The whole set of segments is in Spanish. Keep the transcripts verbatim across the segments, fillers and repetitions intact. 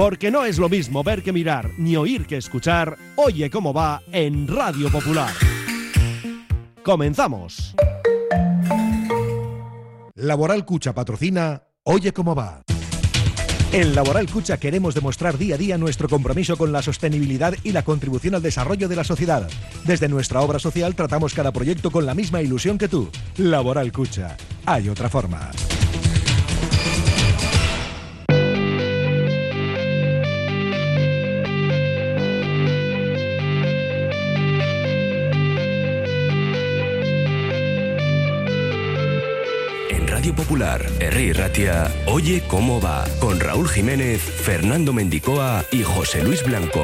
Porque no es lo mismo ver que mirar, ni oír que escuchar. Oye cómo va en Radio Popular. ¡Comenzamos! Laboral Cucha patrocina Oye cómo va. En Laboral Cucha queremos demostrar día a día nuestro compromiso con la sostenibilidad y la contribución al desarrollo de la sociedad. Desde nuestra obra social tratamos cada proyecto con la misma ilusión que tú. Laboral Cucha. Hay otra forma. Radio Popular, Herri Ratia, Oye cómo va, con Raúl Jiménez, Fernando Mendicoa y José Luis Blanco.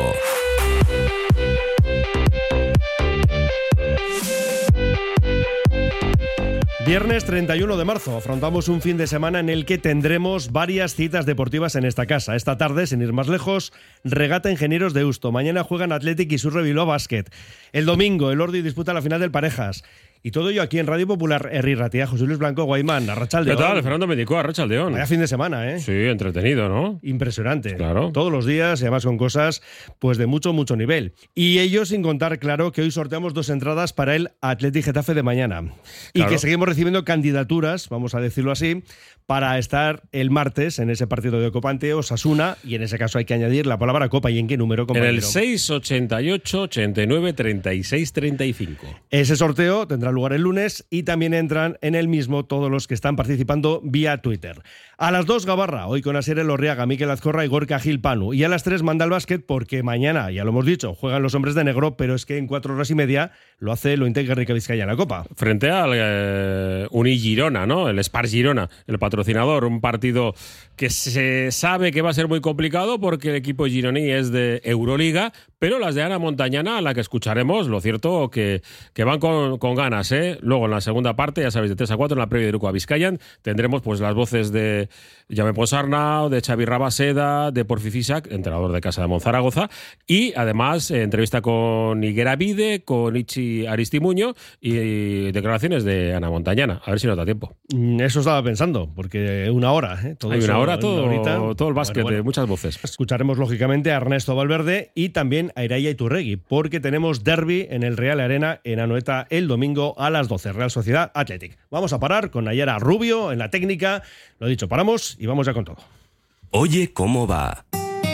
Viernes treinta y uno de marzo, afrontamos un fin de semana en el que tendremos varias citas deportivas en esta casa. Esta tarde, sin ir más lejos, regata Ingenieros de Deusto. Mañana juegan Athletic y Surre Bilbao Basket. El domingo, el Ordi disputa la final del Parejas. Y todo ello aquí en Radio Popular, Herri Ratia, José Luis Blanco, Guaymán, Arratsaldeón. ¿Qué tal? Fernando Mendicoa, Arratsaldeón. Vaya fin de semana, ¿eh? Sí, entretenido, ¿no? Impresionante. Claro. Todos los días y además con cosas pues de mucho, mucho nivel. Y ello sin contar, claro, que hoy sorteamos dos entradas para el Athletic Getafe de mañana. Y claro, que seguimos recibiendo candidaturas, vamos a decirlo así, para estar el martes en ese partido de Copa ante Osasuna, y en ese caso hay que añadir la palabra Copa. ¿Y en qué número, compañero? En el seis ochenta y ocho, ochenta y nueve, treinta y seis, treinta y cinco. Ese sorteo tendrá lugar el lunes y también entran en el mismo todos los que están participando vía Twitter. A las dos, Gabarra, hoy con Asier Elorriaga, Mikel Azcorra y Gorka Gil Panu. Y a las tres, manda el básquet, porque mañana, ya lo hemos dicho, juegan los hombres de negro, pero es que en cuatro horas y media lo hace lo Intec Guerrica Vizcaya en la Copa. Frente al eh, Uni Girona, ¿no? El Spar Girona, el patrocinador. Un partido que se sabe que va a ser muy complicado porque el equipo gironí es de Euroliga, pero las de Ana Montañana, a la que escucharemos, lo cierto que, que van con, con ganas, ¿eh? Luego en la segunda parte, ya sabéis, de tres a cuatro, en la previa de Iruko a Vizcayan, tendremos pues las voces de Jaume Ponsarnau, de Xavi Rabaseda, de Porfi Fisac, entrenador de Casa de Monzaragoza, y además eh, entrevista con Higuera Vide, con Ichi Aristimuño y declaraciones de Ana Montañana. A ver si nos da tiempo. Eso estaba pensando, porque una hora, ¿eh? Todo Hay eso, una hora, todo, una horita. todo el básquet, Bueno, bueno. muchas voces. Escucharemos lógicamente a Ernesto Valverde y también a Iraya Iturregui, porque tenemos derbi en el Real Arena en Anoeta el domingo a las doce, Real Sociedad Athletic. Vamos a parar con Nayara Rubio en la técnica. Lo dicho, paramos y vamos ya con todo. Oye cómo va.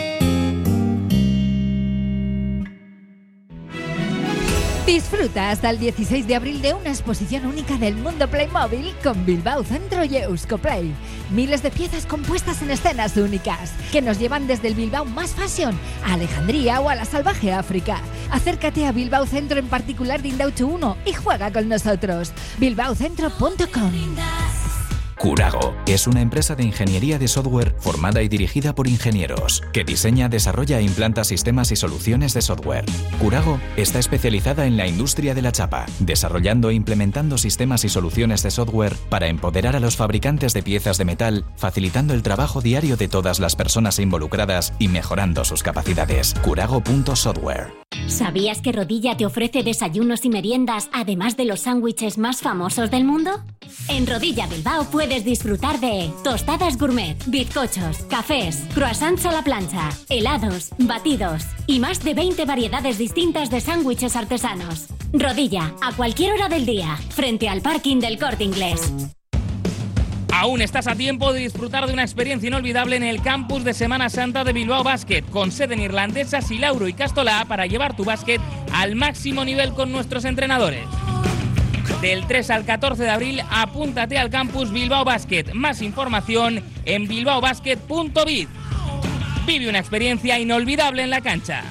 Disfruta hasta el dieciséis de abril de una exposición única del mundo Playmobil con Bilbao Centro y Euskoplay. Miles de piezas compuestas en escenas únicas que nos llevan desde el Bilbao más fashion a Alejandría o a la salvaje África. Acércate a Bilbao Centro, en particular de Indauchu uno, y juega con nosotros. bilbao centro punto com. Curago es una empresa de ingeniería de software formada y dirigida por ingenieros que diseña, desarrolla e implanta sistemas y soluciones de software. Curago está especializada en la industria de la chapa, desarrollando e implementando sistemas y soluciones de software para empoderar a los fabricantes de piezas de metal, facilitando el trabajo diario de todas las personas involucradas y mejorando sus capacidades. Curago punto software. ¿Sabías que Rodilla te ofrece desayunos y meriendas, además de los sándwiches más famosos del mundo? En Rodilla Bilbao puedes disfrutar de tostadas gourmet, bizcochos, cafés, croissants a la plancha, helados, batidos y más de veinte variedades distintas de sándwiches artesanos. Rodilla, a cualquier hora del día, frente al parking del Corte Inglés. Aún estás a tiempo de disfrutar de una experiencia inolvidable en el campus de Semana Santa de Bilbao Basket, con sede en Irlandesa, Silauro y Castolá, para llevar tu básquet al máximo nivel con nuestros entrenadores. Del tres al catorce de abril, apúntate al campus Bilbao Basket. Más información en bilbao basket punto biz. Vive una experiencia inolvidable en la cancha.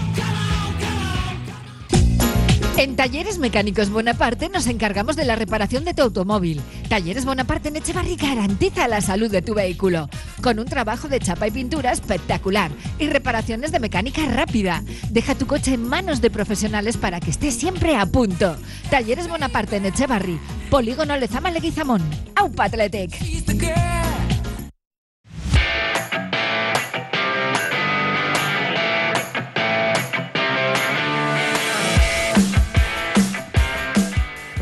En Talleres Mecánicos Bonaparte nos encargamos de la reparación de tu automóvil. Talleres Bonaparte en Echevarri garantiza la salud de tu vehículo, con un trabajo de chapa y pintura espectacular y reparaciones de mecánica rápida. Deja tu coche en manos de profesionales para que esté siempre a punto. Talleres Bonaparte en Echevarri, Polígono Lezama Leguizamón. Aupa Athletic.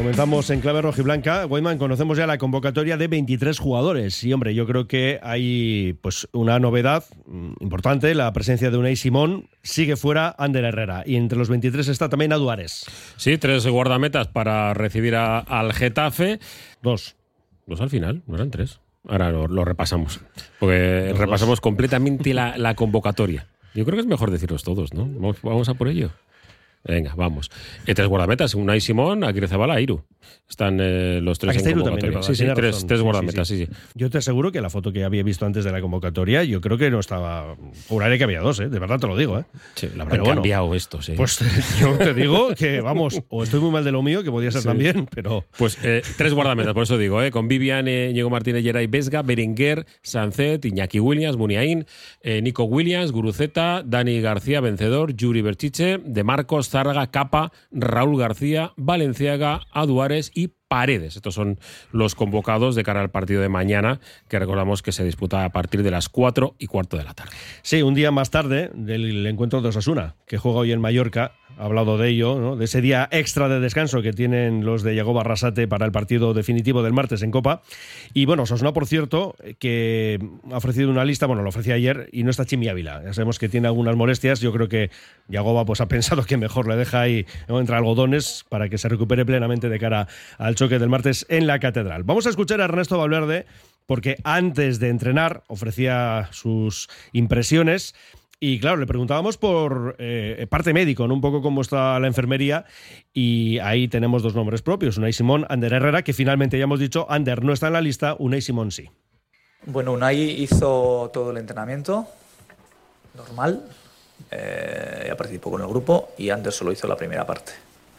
Comenzamos en clave rojiblanca. Weidman, conocemos ya la convocatoria de veintitrés jugadores y, hombre, yo creo que hay pues una novedad importante, la presencia de Unai Simón. Sigue fuera Ander Herrera y entre los veintitrés está también Adu Ares. Sí, tres guardametas para recibir a, al Getafe. Dos. Dos al final, no eran tres. Ahora lo, lo repasamos, porque los repasamos dos. completamente la, la convocatoria. Yo creo que es mejor decirlos todos, ¿no? Vamos, vamos a por ello. Venga, vamos. Eh, tres guardametas, Unai Simón, Aguirrezabala, Iru. Están eh, los tres en convocatoria. También, sí, sí, tres, tres guardametas, sí sí, sí, sí. Yo te aseguro que la foto que había visto antes de la convocatoria, yo creo que no estaba... Juraré que había dos, ¿eh? De verdad te lo digo, ¿eh? Sí, la habrán cambiado bueno, esto, sí. Pues yo te digo que, vamos, o estoy muy mal de lo mío, que podía ser sí. también, pero... Pues eh, tres guardametas, por eso digo, ¿eh? Con Vivian, eh, Diego Martínez, Geray Vesga, Berenguer, Sancet, Iñaki Williams, Muniain, eh, Nico Williams, Guruceta, Dani García, vencedor, Yuri Berchiche, De Marcos, Zárraga, Capa, Raúl García, Valenciaga, Adu Ares y Paredes. Estos son los convocados de cara al partido de mañana, que recordamos que se disputa a partir de las cuatro y cuarto de la tarde. Sí, un día más tarde del encuentro de Osasuna, que juega hoy en Mallorca. Ha hablado de ello, ¿no? De ese día extra de descanso que tienen los de Yagoba Arrasate para el partido definitivo del martes en Copa. Y bueno, Osasuna, por cierto, que ha ofrecido una lista, bueno, lo ofreció ayer y no está Chimi Ávila. Ya sabemos que tiene algunas molestias. Yo creo que Yagoba pues, ha pensado que mejor le deja ahí, ¿no?, entre algodones para que se recupere plenamente de cara al choque del martes en la Catedral. Vamos a escuchar a Ernesto Valverde porque antes de entrenar ofrecía sus impresiones. Y claro, le preguntábamos por eh, parte médico, ¿no? Un poco cómo está la enfermería, y ahí tenemos dos nombres propios, Unai Simón, Ander Herrera, que finalmente ya hemos dicho, Ander no está en la lista, Unai Simón sí. Bueno, Unai hizo todo el entrenamiento normal, eh, ya participó con el grupo, y Ander solo hizo la primera parte.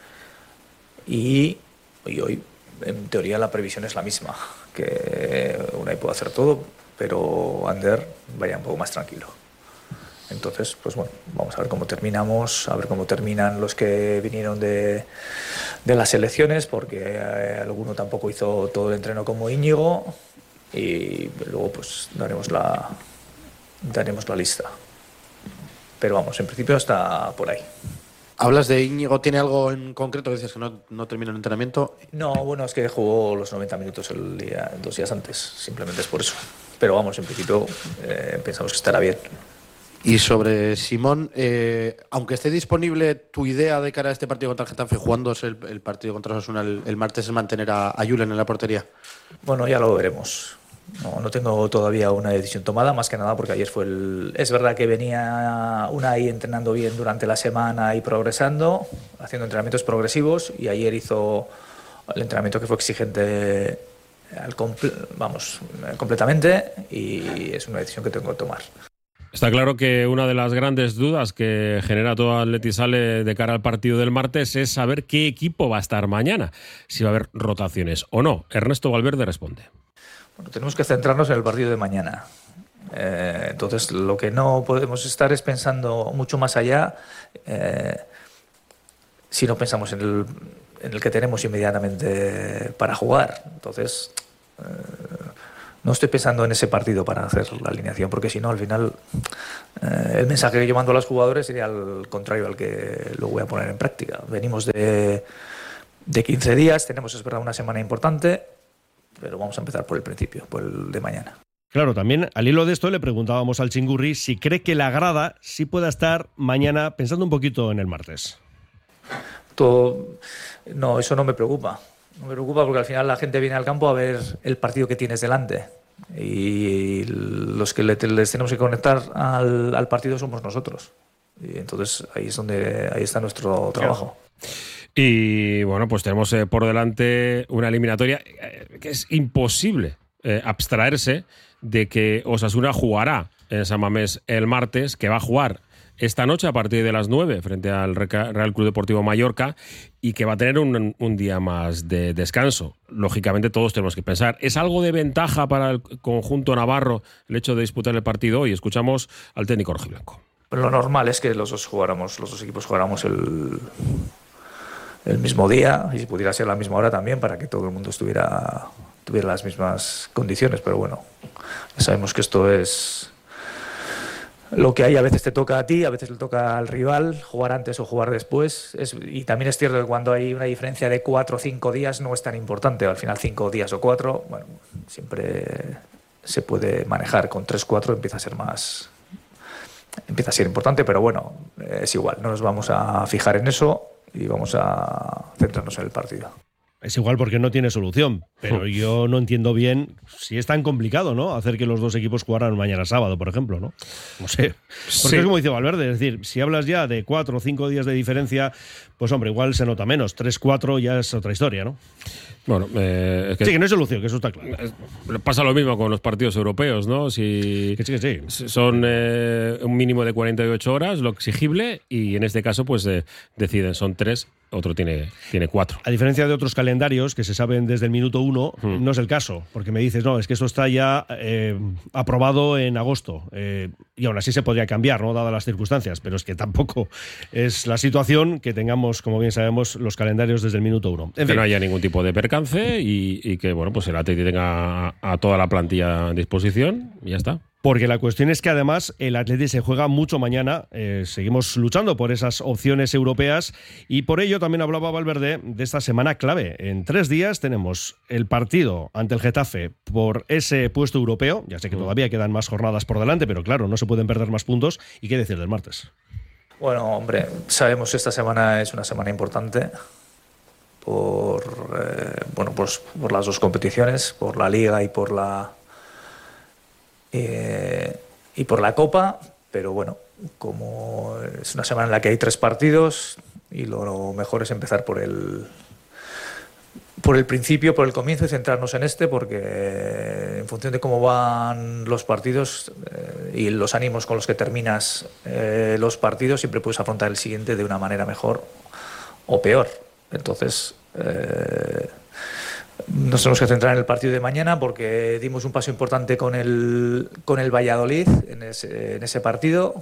Y, y hoy, en teoría, la previsión es la misma, que Unai puede hacer todo, pero Ander vaya un poco más tranquilo. Entonces, pues bueno, vamos a ver cómo terminamos, a ver cómo terminan los que vinieron de, de las selecciones, porque eh, alguno tampoco hizo todo el entreno como Íñigo, y luego pues daremos la, daremos la lista. Pero vamos, en principio está por ahí. ¿Hablas de Íñigo? ¿Tiene algo en concreto? Dices que no, no terminó el entrenamiento. No, bueno, es que jugó los noventa minutos el día, dos días antes, simplemente es por eso. Pero vamos, en principio eh, pensamos que estará bien. Y sobre Simón, eh, aunque esté disponible, tu idea de cara a este partido contra el Getafe, jugándose el, el partido contra Osasuna el, el martes, es mantener a, a Julen en la portería. Bueno, ya lo veremos. No, no tengo todavía una decisión tomada, más que nada porque ayer fue el... Es verdad que venía Unai entrenando bien durante la semana y progresando, haciendo entrenamientos progresivos, y ayer hizo el entrenamiento que fue exigente al comple- vamos, completamente, y es una decisión que tengo que tomar. Está claro que una de las grandes dudas que genera todo Atleti Sale de cara al partido del martes es saber qué equipo va a estar mañana, si va a haber rotaciones o no. Ernesto Valverde responde. Bueno, tenemos que centrarnos en el partido de mañana. Eh, entonces, lo que no podemos estar es pensando mucho más allá eh, si no pensamos en el, en el que tenemos inmediatamente para jugar. Entonces... Eh, No estoy pensando en ese partido para hacer la alineación, porque si no, al final, eh, el mensaje que yo mando a los jugadores sería al contrario al que lo voy a poner en práctica. Venimos de, de quince días, tenemos, es verdad, una semana importante, pero vamos a empezar por el principio, por el de mañana. Claro, también al hilo de esto le preguntábamos al Chingurri si cree que la grada sí pueda estar mañana, pensando un poquito en el martes. Todo, no, eso no me preocupa. No me preocupa porque al final la gente viene al campo a ver el partido que tienes delante, y los que les tenemos que conectar al, al partido somos nosotros, y entonces ahí es donde ahí está nuestro trabajo. Y bueno, pues tenemos eh, por delante una eliminatoria eh, que es imposible eh, abstraerse de que Osasuna jugará en San Mamés el martes, que va a jugar esta noche a partir de las nueve frente al Real Club Deportivo Mallorca, y que va a tener un, un día más de descanso. Lógicamente todos tenemos que pensar, ¿es algo de ventaja para el conjunto navarro el hecho de disputar el partido hoy? Escuchamos al técnico rojiblanco. Lo normal es que los dos jugáramos, los dos equipos jugáramos el, el mismo día, y si pudiera ser a la misma hora también, para que todo el mundo estuviera tuviera las mismas condiciones, pero bueno, ya sabemos que esto es... lo que hay a veces te toca a ti, a veces le toca al rival, jugar antes o jugar después. Es, y también es cierto que cuando hay una diferencia de cuatro o cinco días no es tan importante. Al final cinco días o cuatro, bueno, siempre se puede manejar. Con tres cuatro empieza a ser más, empieza a ser importante, pero bueno, es igual. No nos vamos a fijar en eso y vamos a centrarnos en el partido. Es igual porque no tiene solución, pero yo no entiendo bien si es tan complicado, ¿no? Hacer que los dos equipos jugaran mañana sábado, por ejemplo, ¿no? No sé. Porque sí. Es como dice Valverde, es decir, si hablas ya de cuatro o cinco días de diferencia, pues hombre, igual se nota menos. Tres, cuatro ya es otra historia, ¿no? Bueno, eh, es que sí, que no hay solución, que eso está claro. Pasa lo mismo con los partidos europeos, ¿no? Si que sí, que sí. Son eh, un mínimo de cuarenta y ocho horas, lo exigible, y en este caso, pues eh, deciden, son tres, otro tiene, tiene cuatro. A diferencia de otros calendarios que se saben desde el minuto uno, hmm. no es el caso, porque me dices, no, es que eso está ya eh, aprobado en agosto, eh, y aún así se podría cambiar, ¿no? Dadas las circunstancias, pero es que tampoco es la situación que tengamos, como bien sabemos, los calendarios desde el minuto uno. En que fin. No haya ningún tipo de percance y, y que, bueno, pues el Atleti tenga a, a toda la plantilla a disposición y ya está. Porque la cuestión es que además el Atleti se juega mucho mañana, eh, seguimos luchando por esas opciones europeas y por ello también hablaba Valverde de esta semana clave. En tres días tenemos el partido ante el Getafe por ese puesto europeo, ya sé que todavía quedan más jornadas por delante, pero claro, no se pueden perder más puntos. ¿Y qué decir del martes? Bueno, hombre, sabemos que esta semana es una semana importante por, eh, bueno, pues por las dos competiciones, por la Liga y por la... Eh, y por la Copa, pero bueno, como es una semana en la que hay tres partidos y lo, lo mejor es empezar por el por el principio, por el comienzo y centrarnos en este, porque eh, en función de cómo van los partidos eh, y los ánimos con los que terminas eh, los partidos, siempre puedes afrontar el siguiente de una manera mejor o peor. Entonces eh, nos tenemos que centrar en el partido de mañana porque dimos un paso importante con el, con el Valladolid en ese, en ese partido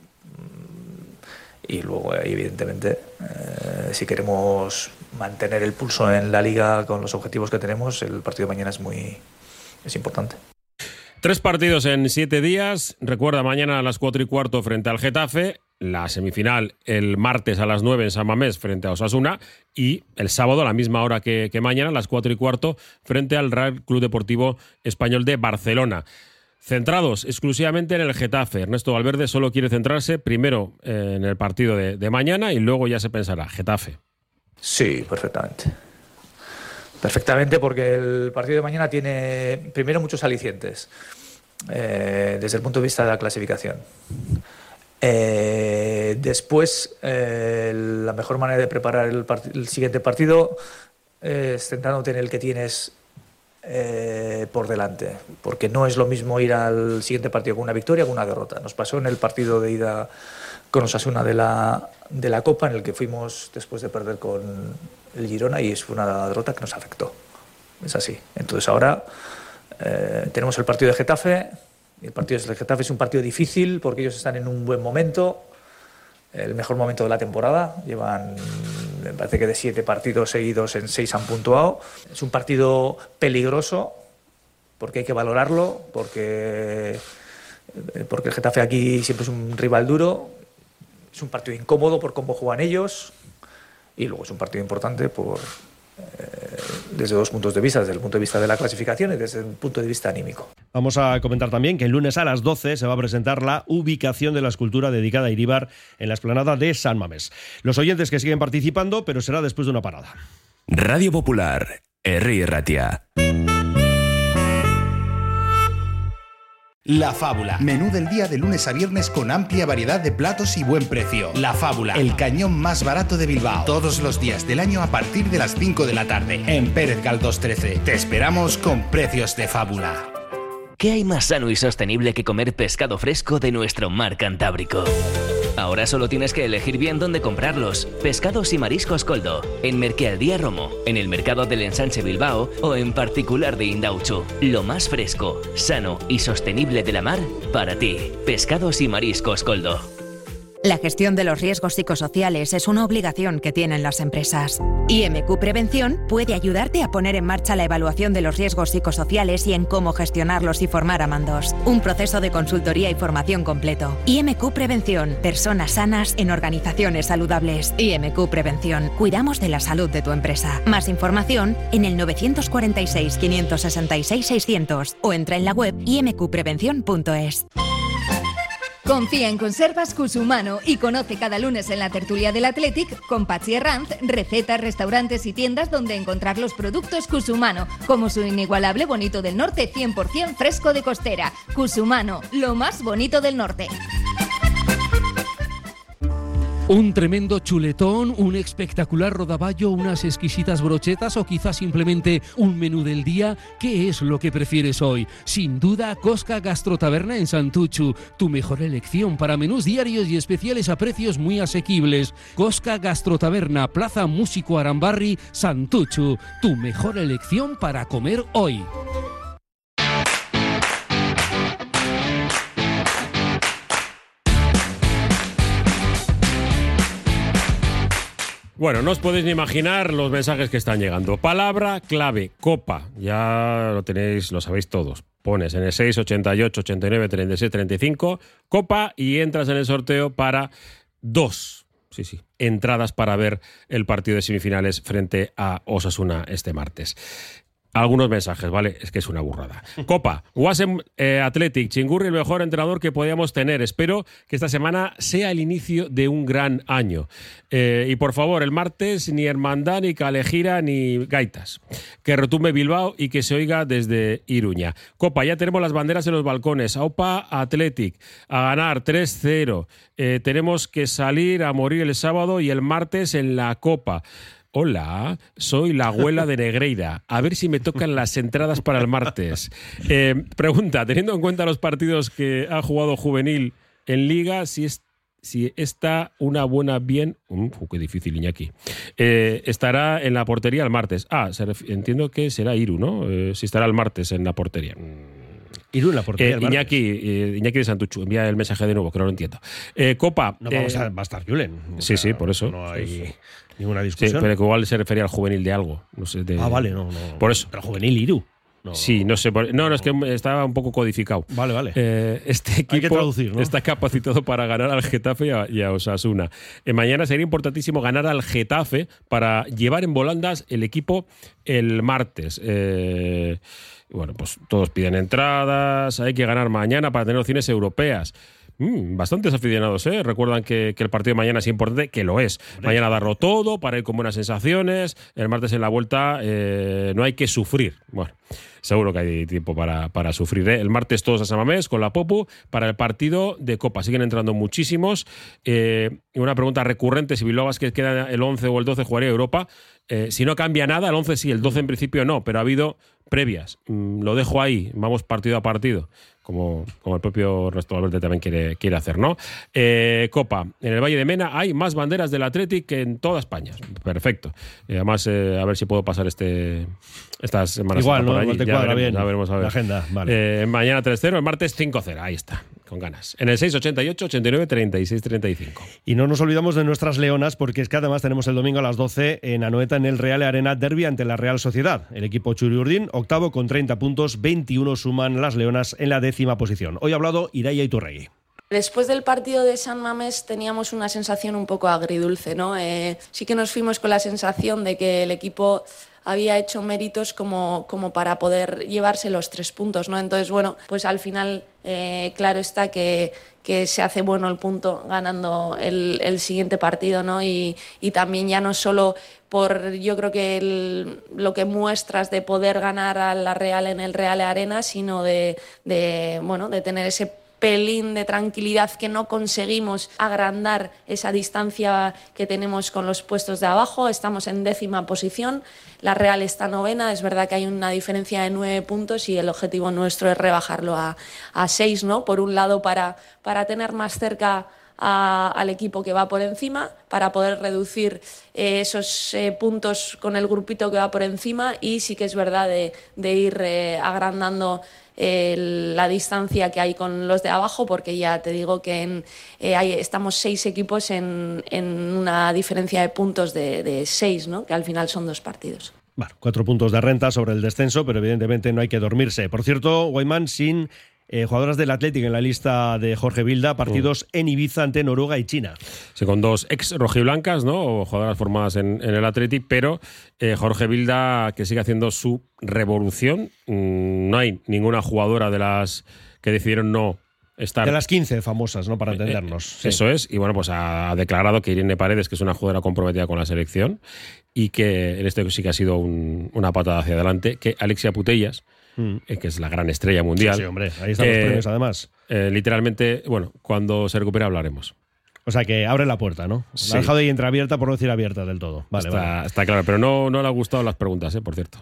y luego evidentemente eh, si queremos mantener el pulso en la Liga con los objetivos que tenemos, el partido de mañana es muy es importante. Tres partidos en siete días. Recuerda, mañana a las cuatro y cuarto frente al Getafe, la semifinal el martes a las nueve en San Mamés frente a Osasuna y el sábado a la misma hora que, que mañana, a las cuatro y cuarto, frente al Real Club Deportivo Español de Barcelona. Centrados exclusivamente en el Getafe. Ernesto Valverde solo quiere centrarse primero en el partido de, de mañana y luego ya se pensará. Getafe. Sí, perfectamente. Perfectamente, porque el partido de mañana tiene primero muchos alicientes eh, desde el punto de vista de la clasificación. Eh, después, eh, la mejor manera de preparar el, part- el siguiente partido es centrándote en el que tienes eh, por delante, porque no es lo mismo ir al siguiente partido con una victoria que con una derrota. Nos pasó en el partido de ida con Osasuna de la, de la Copa, en el que fuimos después de perder con el Girona y fue una derrota que nos afectó. Es así. Entonces ahora eh, tenemos el partido de Getafe. El partido de Getafe es un partido difícil porque ellos están en un buen momento, el mejor momento de la temporada. Llevan, me parece que de siete partidos seguidos en seis han puntuado. Es un partido peligroso porque hay que valorarlo, porque, porque el Getafe aquí siempre es un rival duro. Es un partido incómodo por cómo juegan ellos y luego es un partido importante por eh, desde dos puntos de vista, desde el punto de vista de la clasificación y desde el punto de vista anímico. Vamos a comentar también que el lunes a las doce se va a presentar la ubicación de la escultura dedicada a Iríbar en la explanada de San Mamés. Los oyentes que siguen participando, pero será después de una parada. Radio Popular, Herri Ratia. La Fábula. Menú del día de lunes a viernes con amplia variedad de platos y buen precio. La Fábula, el cañón más barato de Bilbao. Todos los días del año a partir de las cinco de la tarde. En Pérez Galdós trece. Te esperamos con precios de fábula. ¿Qué hay más sano y sostenible que comer pescado fresco de nuestro mar Cantábrico? Ahora solo tienes que elegir bien dónde comprarlos. Pescados y mariscos Coldo, en Merkealdía Romo, en el mercado del Ensanche Bilbao o en particular de Indauchu. Lo más fresco, sano y sostenible de la mar para ti. Pescados y mariscos Coldo. La gestión de los riesgos psicosociales es una obligación que tienen las empresas. I M Q Prevención puede ayudarte a poner en marcha la evaluación de los riesgos psicosociales y en cómo gestionarlos y formar a mandos. Un proceso de consultoría y formación completo. I M Q Prevención. Personas sanas en organizaciones saludables. I M Q Prevención. Cuidamos de la salud de tu empresa. Más información en el nueve cuatro seis, cinco seis seis, seiscientos o entra en la web i m q prevención punto es. Confía en Conservas Cusumano y conoce cada lunes en la tertulia del Athletic con Patxi Herranz recetas, restaurantes y tiendas donde encontrar los productos Cusumano, como su inigualable bonito del norte cien por ciento fresco de costera. Cusumano, lo más bonito del norte. Un tremendo chuletón, un espectacular rodaballo, unas exquisitas brochetas o quizás simplemente un menú del día. ¿Qué es lo que prefieres hoy? Sin duda, Cosca Gastrotaberna en Santuchu, tu mejor elección para menús diarios y especiales a precios muy asequibles. Cosca Gastrotaberna, Plaza Músico Arambarri, Santuchu, tu mejor elección para comer hoy. Bueno, no os podéis ni imaginar los mensajes que están llegando. Palabra clave, copa. Ya lo tenéis, lo sabéis todos. Pones en el seis ochenta y ocho, ochenta y nueve, treinta y seis, treinta y cinco, copa, y entras en el sorteo para dos. Sí, sí, entradas para ver el partido de semifinales frente a Osasuna este martes. Algunos mensajes, ¿vale? Es que es una burrada. Copa, Wasem eh, Athletic, Chingurri, el mejor entrenador que podíamos tener. Espero que esta semana sea el inicio de un gran año. Eh, y por favor, el martes ni hermandad, ni calejira, ni gaitas. Que retumbe Bilbao y que se oiga desde Iruña. Copa, ya tenemos las banderas en los balcones. Aupa Athletic, a ganar tres cero. Eh, tenemos que salir a morir el sábado y el martes en la Copa. Hola, soy la abuela de Negreira. A ver si me tocan las entradas para el martes. Eh, pregunta, teniendo en cuenta los partidos que ha jugado Juvenil en Liga, si, es, si está una buena bien... Uh, qué difícil, Iñaki. Eh, estará en la portería el martes. Ah, se ref- entiendo que será Iru, ¿no? Eh, si estará el martes en la portería. Iru en la portería. Eh, Iñaki, eh, Iñaki de Santuchu, envía el mensaje de nuevo, que no lo entiendo. Eh, Copa. No vamos eh, a, va a estar Julen. Sí, sí, por eso. No hay... Sí, sí. Ninguna discusión. Sí, pero que igual se refería al juvenil de algo. No sé, de... Ah, vale, no, no. Por eso. Pero juvenil Iru. No, sí, no sé. No, no, es que estaba un poco codificado. Vale, vale. Eh, este equipo Hay que traducir, ¿no? está capacitado para ganar al Getafe y a, y a Osasuna. Eh, mañana sería importantísimo ganar al Getafe para llevar en volandas el equipo el martes. Eh, bueno, pues todos piden entradas. Hay que ganar mañana para tener opciones europeas. Mm, bastantes aficionados, ¿eh? Recuerdan que, que el partido de mañana es importante, que lo es. Mañana darlo todo para ir con buenas sensaciones. El martes en la vuelta eh, no hay que sufrir. Bueno, seguro que hay tiempo para, para sufrir, ¿eh? El martes todos a San Mamés con la Popu para el partido de Copa. Siguen entrando muchísimos. Eh, una pregunta recurrente, si Bilbao Basket queda el once o el doce, jugaría Europa. Eh, si no cambia nada, el once sí, el doce en principio no, pero ha habido previas. Mm, lo dejo ahí, vamos partido a partido. Como, como el propio Ernesto Valverde también quiere, quiere hacer, ¿no? Eh, Copa. En el Valle de Mena hay más banderas del Athletic que en toda España. Perfecto. Eh, además, eh, a ver si puedo pasar este estas semanas igual, por ¿no? allí. Igual te ya cuadra veremos, bien ya veremos a ver. la agenda. Vale. Eh, mañana tres cero, el martes cinco cero. Ahí está, con ganas. En el seis ochenta y ocho, ochenta y nueve, treinta y seis, treinta y cinco. Y no nos olvidamos de nuestras leonas, porque es que además tenemos el domingo a las doce en Anoeta en el Real Arena Derby ante la Real Sociedad. El equipo Churiurdin, octavo con treinta puntos, veintiuno suman las leonas en la décima posición. Hoy ha hablado Ireia Iturregui. Después del partido de San Mamés teníamos una sensación un poco agridulce, ¿no? Eh, sí que nos fuimos con la sensación de que el equipo había hecho méritos como, como para poder llevarse los tres puntos, ¿no? Entonces, bueno, pues al final, eh, claro está que, que se hace bueno el punto ganando el, el siguiente partido, ¿no? Y, y también ya no solo por, yo creo que el, lo que muestras de poder ganar a la Real en el Real Arena, sino de, de, bueno, de tener ese pelín de tranquilidad que no conseguimos agrandar esa distancia que tenemos con los puestos de abajo. Estamos en décima posición, la Real está novena, es verdad que hay una diferencia de nueve puntos y el objetivo nuestro es rebajarlo a, a seis, ¿no? Por un lado para, para tener más cerca a, al equipo que va por encima para poder reducir eh, esos eh, puntos con el grupito que va por encima, y sí que es verdad de, de ir eh, agrandando eh, la distancia que hay con los de abajo, porque ya te digo que en, eh, hay, estamos seis equipos en, en una diferencia de puntos de, de seis, ¿no? Que al final son dos partidos. Bueno, cuatro puntos de renta sobre el descenso, pero evidentemente no hay que dormirse. Por cierto, Guaymán sin eh, jugadoras del Athletic en la lista de Jorge Vilda, partidos mm. en Ibiza ante Noruega y China. Sí, con dos ex rojiblancas, ¿no? O jugadoras formadas en, en el Athletic, pero eh, Jorge Vilda que sigue haciendo su revolución. Mm, no hay ninguna jugadora de las que decidieron no estar. De las quince famosas, ¿no? Para entendernos. Eh, sí. Eso es. Y bueno, pues ha declarado que Irene Paredes, que es una jugadora comprometida con la selección, y que en esto sí que ha sido un, una patada hacia adelante, que Alexia Putellas, mm. eh, que es la gran estrella mundial. Sí, sí, hombre, ahí están eh, los premios además. Eh, literalmente, bueno, cuando se recupere hablaremos. O sea que abre la puerta, ¿no? Sí. La ha dejado ahí entreabierta, por no decir abierta del todo. Vale, está, vale. Está claro, pero no, no le han gustado las preguntas, ¿eh? Por cierto.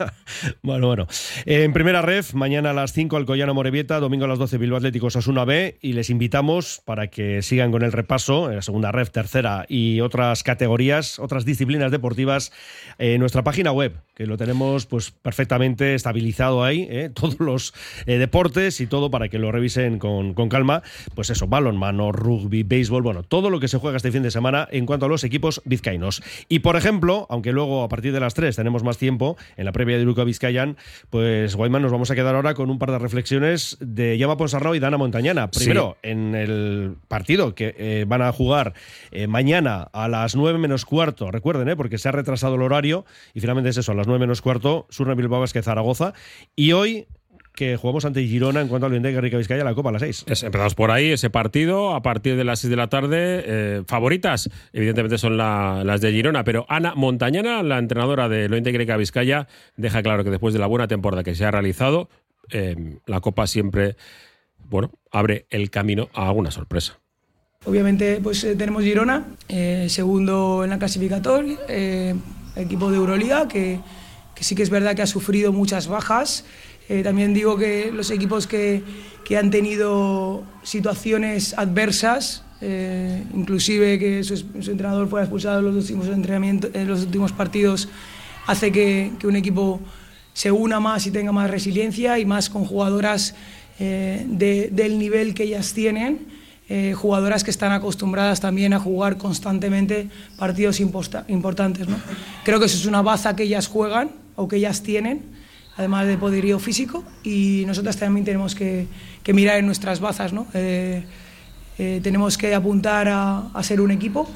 Bueno, bueno. En primera ref, mañana a las cinco Alcoyano Morevieta, domingo a las doce Bilbao Atlético Osasuna B, y les invitamos para que sigan con el repaso en la segunda ref, tercera y otras categorías, otras disciplinas deportivas en nuestra página web, que lo tenemos pues perfectamente estabilizado ahí, ¿eh? Todos los eh, deportes y todo para que lo revisen con, con calma. Pues eso, balonmano, rugby, béisbol, bueno, todo lo que se juega este fin de semana en cuanto a los equipos vizcaínos. Y por ejemplo, aunque luego a partir de las tres tenemos más tiempo en la previa de Iruko Vizcayan, pues Guaymán, nos vamos a quedar ahora con un par de reflexiones de Llama Ponsarnau y Dana Montañana. Primero, sí. en el partido que eh, van a jugar eh, mañana a las nueve menos cuarto, recuerden, eh, porque se ha retrasado el horario y finalmente es eso, a las nueve menos cuarto, Surne Bilbao Basket Zaragoza, y hoy que jugamos ante Girona en cuanto al Lendega Rica Vizcaya la Copa a las seis. Es, empezamos por ahí, ese partido, a partir de las seis de la tarde. Eh, favoritas, evidentemente, son la, las de Girona, pero Ana Montañana, la entrenadora de Lendega Rica Vizcaya, deja claro que después de la buena temporada que se ha realizado, eh, la Copa siempre, bueno, abre el camino a alguna sorpresa. Obviamente, pues eh, tenemos Girona, eh, segundo en la clasificatoria, eh, equipo de Euroliga, que, que sí que es verdad que ha sufrido muchas bajas. Eh, también digo que los equipos que, que han tenido situaciones adversas, eh, inclusive que su, su entrenador fuera expulsado en los últimos entrenamientos, en los últimos partidos, hace que, que un equipo se una más y tenga más resiliencia, y más con jugadoras eh, de, del nivel que ellas tienen, eh, jugadoras que están acostumbradas también a jugar constantemente partidos imposta, importantes, ¿no? Creo que eso es una baza que ellas juegan o que ellas tienen, además de poderío físico, y nosotras también tenemos que, que mirar en nuestras bazas, ¿no? Eh, eh, tenemos que apuntar a, a ser un equipo,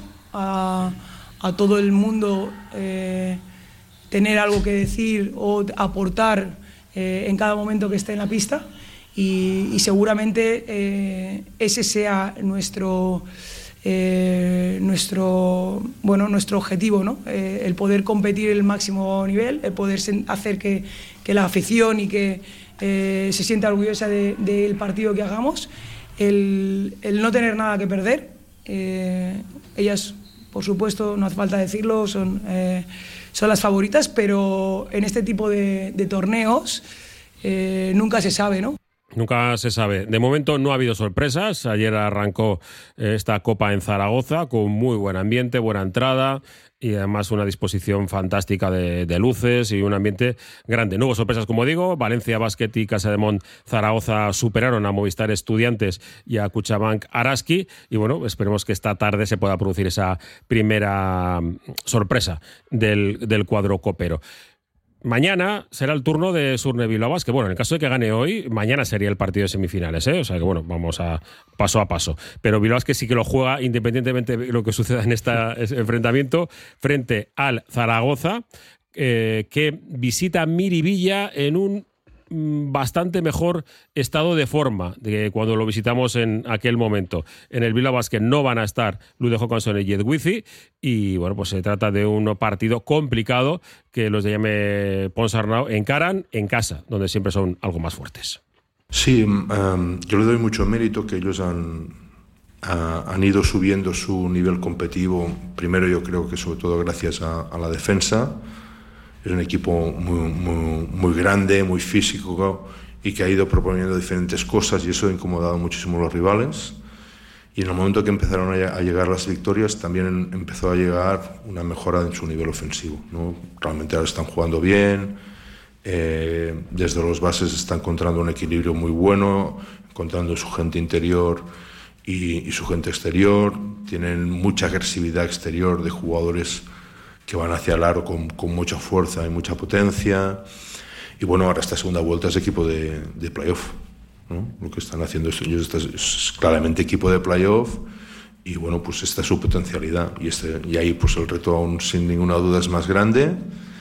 a, a todo el mundo eh, tener algo que decir o aportar eh, en cada momento que esté en la pista, y, y seguramente eh, ese sea nuestro... Eh, nuestro bueno nuestro objetivo, ¿no? Eh, el poder competir el máximo nivel, el poder hacer que, que la afición y que eh, se sienta orgullosa del de, de partido que hagamos, el, el no tener nada que perder. Eh, ellas, por supuesto, no hace falta decirlo, son, eh, son las favoritas, pero en este tipo de, de torneos eh, nunca se sabe, ¿no? Nunca se sabe. De momento no ha habido sorpresas. Ayer arrancó esta Copa en Zaragoza con muy buen ambiente, buena entrada y además una disposición fantástica de, de luces y un ambiente grande. No hubo sorpresas, como digo. Valencia Basket y Casademont Zaragoza superaron a Movistar Estudiantes y a Cuchabank Araski, y bueno, esperemos que esta tarde se pueda producir esa primera sorpresa del, del cuadro copero. Mañana será el turno de Surne Bilbao Basket. Bueno, en el caso de que gane hoy, mañana sería el partido de semifinales, ¿eh? O sea que bueno, vamos a paso a paso. Pero Bilbao Basket sí que lo juega, independientemente de lo que suceda en este enfrentamiento, frente al Zaragoza, eh, que visita Miribilla en un bastante mejor estado de forma de cuando lo visitamos en aquel momento. En el Bilbao Basket no van a estar Lude Håkansson y Jedwizi, y bueno, pues se trata de un partido complicado que los de Llame Ponsarnau encaran en casa, donde siempre son algo más fuertes. Sí, um, yo le doy mucho mérito que ellos han, uh, han ido subiendo su nivel competitivo. Primero, yo creo que sobre todo gracias a, a la defensa. Es un equipo muy, muy, muy grande, muy físico, y que ha ido proponiendo diferentes cosas, y eso ha incomodado muchísimo a los rivales. Y en el momento que empezaron a llegar las victorias, también empezó a llegar una mejora en su nivel ofensivo, ¿no? Realmente ahora están jugando bien, eh, desde los bases están encontrando un equilibrio muy bueno, encontrando su gente interior y, y su gente exterior. Tienen mucha agresividad exterior de jugadores que van hacia el aro con, con mucha fuerza y mucha potencia. Y bueno, ahora esta segunda vuelta es equipo de, de playoff, ¿no? Lo que están haciendo ellos es claramente equipo de playoff y bueno, pues esta es su potencialidad y, este, y ahí pues el reto aún sin ninguna duda es más grande,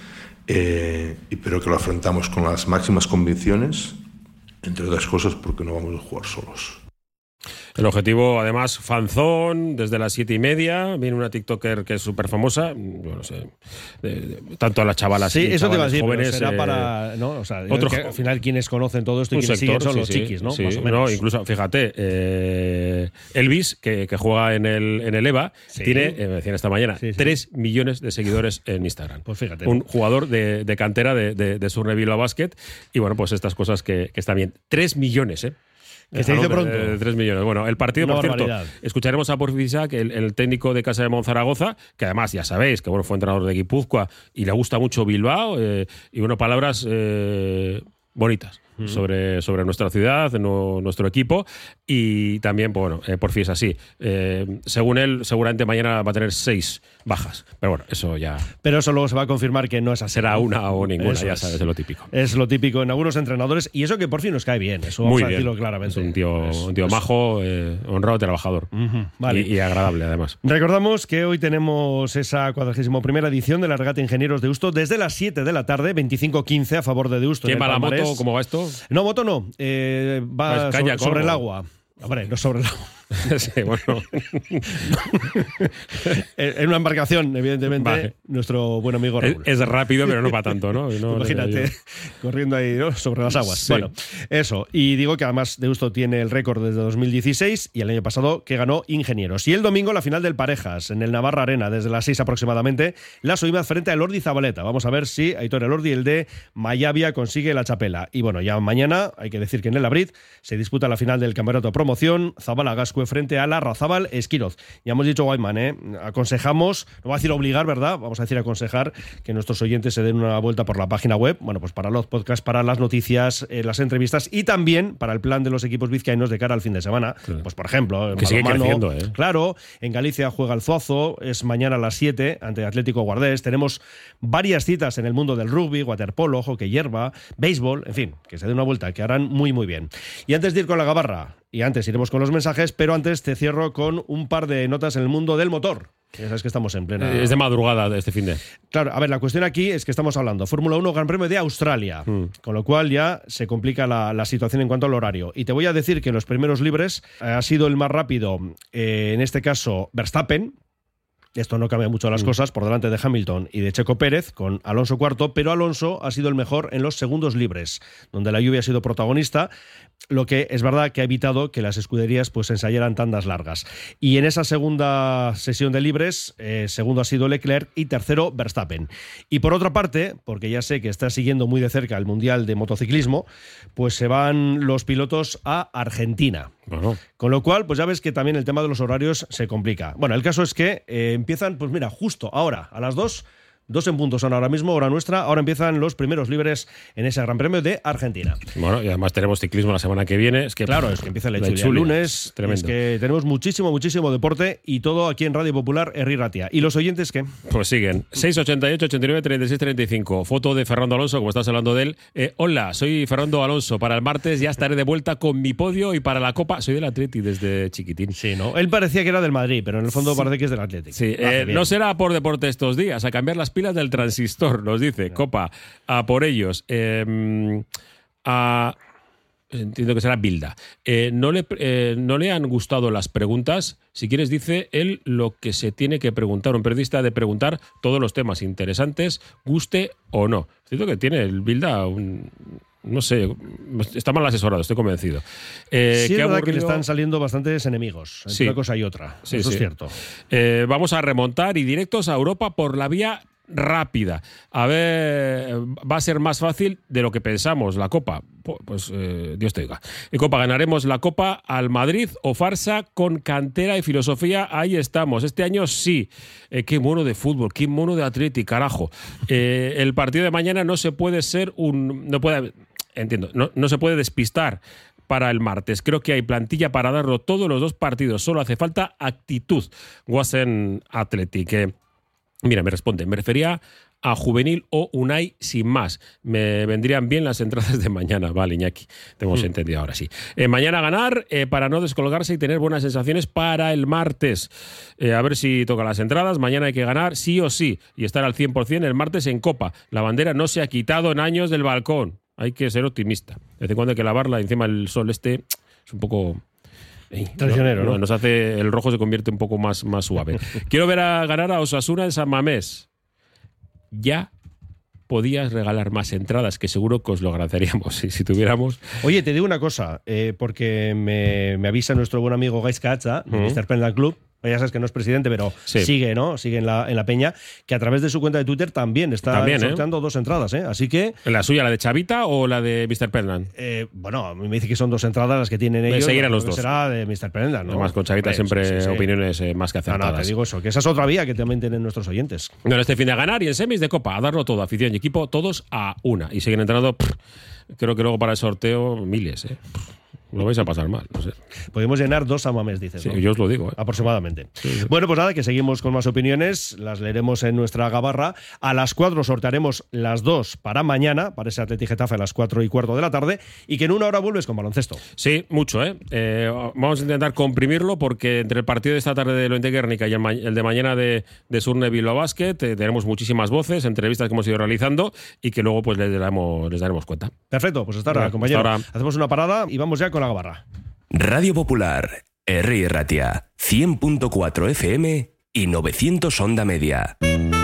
eh, y pero que lo afrontamos con las máximas convicciones, entre otras cosas porque no vamos a jugar solos. El objetivo, además, fanzón, desde las siete y media. Viene una TikToker que es súper famosa. Yo no sé. De, de, tanto a las chavalas sí, y eso te iba a decir, jóvenes. Será eh, para. ¿no? O sea, otro, que al final, quienes conocen todo esto y quienes sector, siguen son sí, los sí, chiquis, ¿no? Sí, Más o menos. No, incluso, fíjate, eh, Elvis, que, que juega en el, en el EVA, sí. tiene, eh, me decían esta mañana, sí, sí. tres millones de seguidores en Instagram. Pues fíjate. Un jugador de, de cantera de, de, de Surne Bilbao Basket. Y bueno, pues estas cosas que, que están bien. Tres millones, ¿eh? Que se dice pronto. De, de tres millones. Bueno, el partido, Una por cierto, barbaridad. escucharemos a Porfisac, el, el técnico de Casa de Monzaragoza, que además ya sabéis que bueno, fue entrenador de Guipúzcoa y le gusta mucho Bilbao, eh, y bueno, palabras eh, bonitas uh-huh. sobre, sobre nuestra ciudad, no, nuestro equipo, y también, bueno, eh, Porfi es así. Eh, según él, seguramente mañana va a tener seis bajas, pero bueno, eso ya... Pero eso luego se va a confirmar que no es así. Será una o ninguna, eso ya es. sabes, es lo típico. Es lo típico en algunos entrenadores, y eso que Porfi nos cae bien, eso vamos Muy a bien. decirlo claramente. Es un tío, es, un tío es. majo, eh, honrado, trabajador. Uh-huh. Vale. y, y agradable, además. Recordamos que hoy tenemos esa cuadragésima primera edición de la Regata Ingenieros de Deusto desde las siete de la tarde, veinticinco quince a favor de Deusto. ¿Quién va la moto? ¿Cómo va esto? No, moto no. Eh, va pues calla, sobre, sobre el agua. Hombre, no sobre el agua. Sí, bueno. En una embarcación, evidentemente, vale. nuestro buen amigo Raúl. Es, es rápido, pero no para tanto, ¿no? no Imagínate, corriendo ahí, ¿no? Sobre las aguas. Sí. Bueno, eso. Y digo que además Deusto tiene el récord desde dos mil dieciséis y el año pasado que ganó Ingenieros. Y el domingo la final del Parejas, en el Navarra Arena, desde las seis aproximadamente, la Soimaz frente a Elordi Zabaleta. Vamos a ver si Aitor Elordi, el de Mayavia, consigue la chapela. Y bueno, ya mañana, hay que decir que en el Abrid se disputa la final del Campeonato Promoción, Zabala Gascue frente a la Razabal Esquiroz. Ya hemos dicho, Guayman, ¿eh? Aconsejamos, no voy a decir obligar, ¿verdad? Vamos a decir aconsejar que nuestros oyentes se den una vuelta por la página web, bueno, pues para los podcasts, para las noticias, eh, las entrevistas y también para el plan de los equipos vizcaínos de cara al fin de semana. Claro. Pues por ejemplo, en que sigue creciendo, ¿eh? Claro, en Galicia juega el Zuazo, es mañana a las siete ante Atlético Guardés. Tenemos varias citas en el mundo del rugby, waterpolo, hockey hierba, béisbol, en fin, que se den una vuelta, que harán muy muy bien. Y antes de ir con la gabarra, y antes iremos con los mensajes, pero antes te cierro con un par de notas en el mundo del motor. Ya sabes que estamos en plena... Es de madrugada este fin de... Claro, a ver, la cuestión aquí es que estamos hablando Fórmula uno Gran Premio de Australia, mm. con lo cual ya se complica la, la situación en cuanto al horario. Y te voy a decir que en los primeros libres eh, ha sido el más rápido, eh, en este caso Verstappen. Esto no cambia mucho las mm. cosas, por delante de Hamilton y de Checo Pérez, con Alonso cuarto, pero Alonso ha sido el mejor en los segundos libres, donde la lluvia ha sido protagonista, lo que es verdad que ha evitado que las escuderías pues ensayaran tandas largas. Y en esa segunda sesión de libres, eh, segundo ha sido Leclerc y tercero Verstappen. Y por otra parte, porque ya sé que está siguiendo muy de cerca el Mundial de Motociclismo, pues se van los pilotos a Argentina. Bueno. Con lo cual, pues ya ves que también el tema de los horarios se complica. Bueno, el caso es que eh, empiezan, pues mira, justo ahora, a las dos, dos en punto son ahora mismo, hora nuestra, ahora empiezan los primeros libres en ese Gran Premio de Argentina. Bueno, y además tenemos ciclismo la semana que viene. Es que, claro, es que empieza el la Echulia el lunes, tremendo. Es que tenemos muchísimo, muchísimo deporte y todo aquí en Radio Popular, Herri Ratia. ¿Y los oyentes qué? Pues siguen. seis ochenta y ocho, ochenta y nueve, treinta y seis, treinta y cinco. Foto de Fernando Alonso, como estás hablando de él. Eh, hola, soy Fernando Alonso. Para el martes ya estaré de vuelta con mi podio y para la Copa soy del Atleti desde chiquitín. Sí, ¿no? Él parecía que era del Madrid, pero en el fondo sí. parece que es del Atleti. Sí, eh, no será por deporte estos días, a cambiar las pilas del transistor. Nos dice, no. Copa, a por ellos. Eh, a, entiendo que será Bilda. Eh, no, le, eh, no le han gustado las preguntas. Si quieres, dice él lo que se tiene que preguntar. Un periodista de preguntar todos los temas interesantes, guste o no. Siento que tiene el Bilda un... No sé, está mal asesorado, estoy convencido. Eh, sí, es verdad que le están saliendo bastantes enemigos, entre sí. una cosa y otra. Sí, Eso sí. es cierto. Eh, vamos a remontar y directos a Europa por la vía rápida. A ver, va a ser más fácil de lo que pensamos la Copa. Pues eh, Dios te diga. En Copa ganaremos la Copa al Madrid o farsa con cantera y filosofía. Ahí estamos. Este año sí. Eh, qué mono de fútbol, qué mono de Atleti, carajo. Eh, el partido de mañana no se puede ser un... No puede, entiendo, no, no se puede despistar para el martes. Creo que hay plantilla para darlo todos los dos partidos. Solo hace falta actitud. Guasen Atleti, que... Mira, me responde. Me refería a Juvenil o Unai sin más. Me vendrían bien las entradas de mañana. Vale, Iñaki, te hemos mm. entendido ahora sí. Eh, mañana ganar eh, para no descolgarse y tener buenas sensaciones para el martes. Eh, a ver si toca las entradas. Mañana hay que ganar sí o sí y estar al cien por ciento el martes en Copa. La bandera no se ha quitado en años del balcón. Hay que ser optimista. De vez en cuando hay que lavarla. Encima el sol este es un poco... Traicionero, ¿no? ¿no? Nos hace, el rojo se convierte un poco más, más suave. Quiero ver a ganar a Osasuna en San Mamés. Ya podías regalar más entradas, que seguro que os lo agradeceríamos si, si tuviéramos. Oye, te digo una cosa, eh, porque me, me avisa nuestro buen amigo Gaizka Atza, de uh-huh. míster Penland Club. Ya sabes que no es presidente, pero sí. sigue, ¿no? Sigue en la, en la peña, que a través de su cuenta de Twitter también está también, sorteando ¿eh? dos entradas, ¿eh? Así que... ¿La suya, la de Chavita o la de míster Penland? Eh, bueno, a mí me dice que son dos entradas las que tienen ellos. Seguirán los dos. Será de míster Penland, ¿no? Además, con Chavita Hombre, siempre sí, sí, sí. opiniones eh, más que acertadas. No, no, te digo eso, que esa es otra vía que también tienen nuestros oyentes. Bueno, este fin de ganar y en semis de Copa, a darlo todo, afición y equipo, todos a una. Y siguen entrando, pff, creo que luego para el sorteo, miles, ¿eh? Pff. Lo vais a pasar mal, no sé. Podemos llenar dos Samamés, dices, sí, ¿no? Yo os lo digo. ¿eh? Aproximadamente. Sí, sí. Bueno, pues nada, que seguimos con más opiniones. Las leeremos en nuesra gabarra. A las cuatro sortearemos las dos para mañana, para ese Atleti Getafe a las cuatro y cuarto de la tarde. Y que en una hora vuelves con baloncesto. Sí, mucho, ¿eh? eh vamos a intentar comprimirlo porque entre el partido de esta tarde de Lointe Guernica y el, ma- el de mañana de, de Surne Bilbao Basket eh, tenemos muchísimas voces, entrevistas que hemos ido realizando y que luego pues les daremos, les daremos cuenta. Perfecto, pues hasta ahora, bueno, compañero. Hasta ahora. Hacemos una parada y vamos ya con la gabarra. Radio Popular, Herri Ratia, cien punto cuatro F M y novecientos onda media.